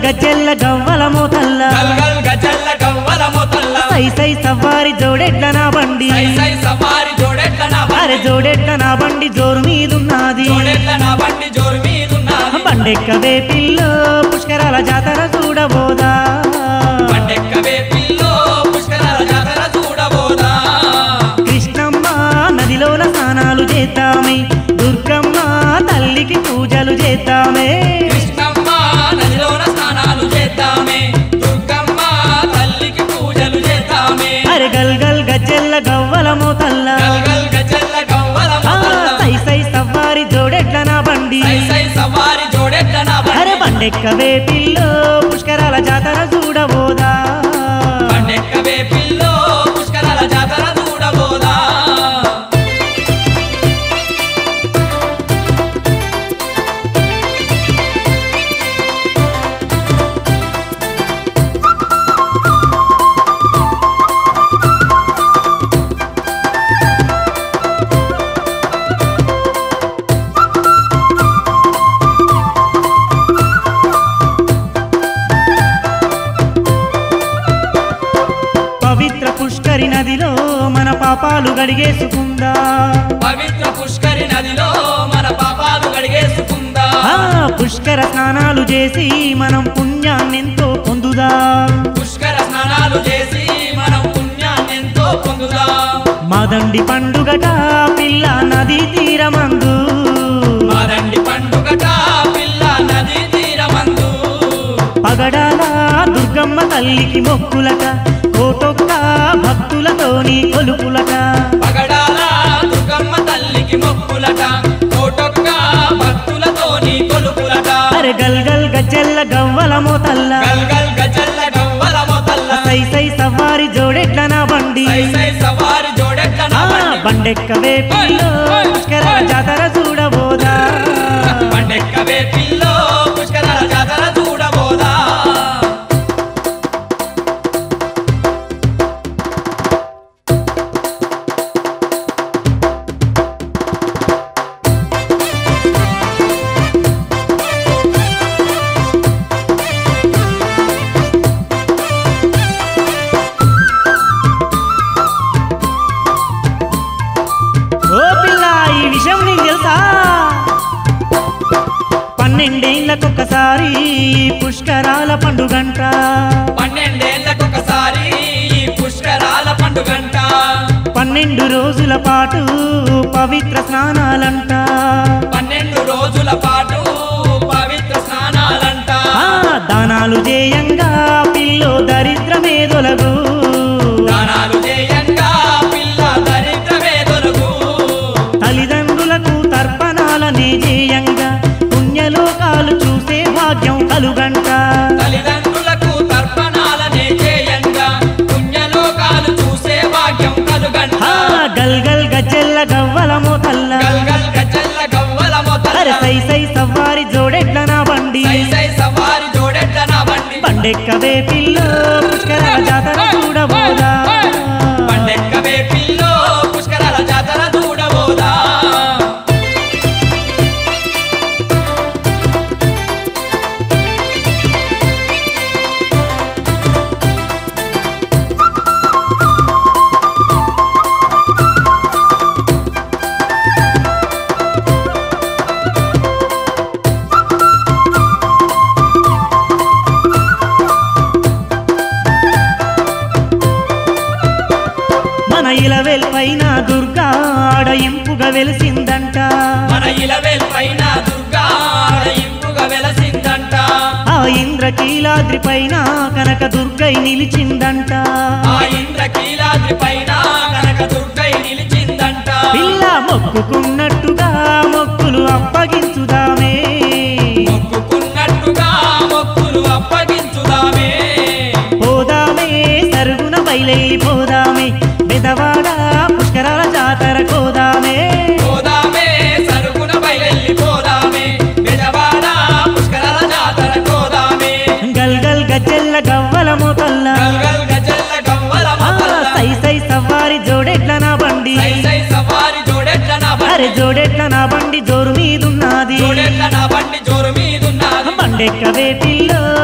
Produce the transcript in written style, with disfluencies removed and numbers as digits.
గజ్జెల్ల గవ్వల మోతల్ల గల్గల్ గజల్ల గవ్వల మోతల్ల సై సై సవారి జోడెడ్ల నా బండి సై సై సవారి జోడెట్ల నా అరే జోడెడ్ల నా బండి జోరు మీదున్నది జోడెట్ల నా బండి జోరు మీదున్నది బండెక్కవే పిల్లో పుష్కరాల జాతర చూడబోదా బండెక్కవే పిల్లో పుష్కరాల జాతర చూడబోదా కృష్ణమ్మ నదిలోన స్నానాలు చేద్దామే దుర్గమ్మ తల్లికి పూజలు చేద్దామే కృష్ణమ్మ నదిలోన స్నానాలు చేద్దామే దుర్గమ్మ తల్లికి పూజలు చేద్దామే అరే గల్గల్ గజ్జెల్ల గవ్వల మోతల్ల గల్గల్ గజల్ల గవ్వల మోతల్ల సై సై సవారి జోడెడ్ల నా బండి సై సై సవారి జోడెట్ల నా అరే బండి బండెక్కవే పిల్లో పుష్కరాల జాతర చూడబోదా బండెక్కవే పిల్లో పుష్కరాల జాతర చూడబోదా పవిత్ర పుష్కరి నదిలో మన పాపాలు గడిగేసుకుందా పవిత్ర పుష్కరి నదిలో మన పాపాలు కడిగేసుకుందా పుష్కర స్నానాలు చేసి మనం పుణ్యాన్నెంతో పొందుదా పుష్కర స్నానాలు చేసి మనం పుణ్యాన్నెంతో పొందుదా మాదండి పండుగట పిల్ల నదీ తీరమందు మాదండి పండుగట పిల్ల నది తీరమందు పగడాల దుర్గమ్మ తల్లికి మొక్కులట కోటొక్క భక్తులతోని కొలుపులట పగడాల దుర్గమ్మ తల్లికి మొక్కులట కోటొక్క భక్తులతోని కొలుపులట అరే గల్గల్ గజ్జెల్ల గవ్వల మోతల్ల గల్గల్ గజల్ల గవ్వల మోతల్ల సై సై సవారి జోడెడ్ల నా బండి సై సై సవారి జోడెట్ల నా బండి బండెక్కవే పిల్లో పుష్కరాల జాతర చూడబోదా బండెక్కవే పిల్లో పుష్కరాల జాతర చూడబోదా ఓ పిల్ల ఈ విషయం నీకు తెలుసా 12 ఏళ్ళకొకసారి పుష్కరాల పండుగంట 12 ఏళ్ళకొకసారి ఈ పుష్కరాల పండుగంట 12 రోజుల పాటు పవిత్ర స్నానాలంట 12 రోజుల పాటు పవిత్ర స్నానాలంట దానాలు చేయంగా పిల్లో దరిద్రమే దొలగు దానాలు చేయంగా పిల్ల దరిద్రమే దొరుకు తల్లిదండ్రులకు తర్పణాలనే చేయంగా పుణ్యలోకాలు చూసే భాగ్యం కలుగంట తల్లిదండ్రులకు తర్పణాలనే చేయంగా పుణ్యలోకాలు చూసే భాగ్యం కలుగంట గల్గల్ గజ్జెల్ల గవ్వల మోతల్ల గల్గల్ గజల్ల గవ్వల మోతల్ల అరే సై సై సవారి జోడెడ్ల నా బండి సై సై సవారి జోడెట్ల నా బండి బండెక్కవే పిల్లో పుష్కరాల జాతర చూడబోదా బండెక్కవే పిల్లో పుష్కరాల జాతర చూడబోదా మన ఇలవేల్ పైన దుర్గా ఆడ ఇంపుగా వెలిసిందంట మన ఇలవేల్ పైన దుర్గా ఇంపుగా వెలసిందంట ఆ ఇంద్రకీలాద్రి పైన కనక దుర్గై నిలిచిందంట ఆ ఇంద్రకీలాద్రి పైన కనక దుర్గై నిలిచిందంట పిల్ల మొక్కుకున్నట్టుగా మొక్కులు అప్పగించుదామే మొక్కుకున్నట్టుగా మొక్కులు అప్పగించుదామే పోదామే సరుగున బయలైపోదామే బెదవాడ పుష్కరాల జాతర కోదామే పోదామే సరుగున బయలెళ్ళిపోదామే బెజవాడ పుష్కరాల జాతర కోదామే గల్గల్ గజ్జెల్ల గవ్వల మోతల్ల గల్గల్ గజల్ల గవ్వల మోతల్ల సై సై సవారి జోడెడ్ల నా బండి సై సై సవారి జోడెట్ల నా అరే బండి జోడెడ్ల నా బండి జోరు మీదున్నది జోడెట్ల నా బండి జోరు మీదున్నది బండెక్కవే పిల్లో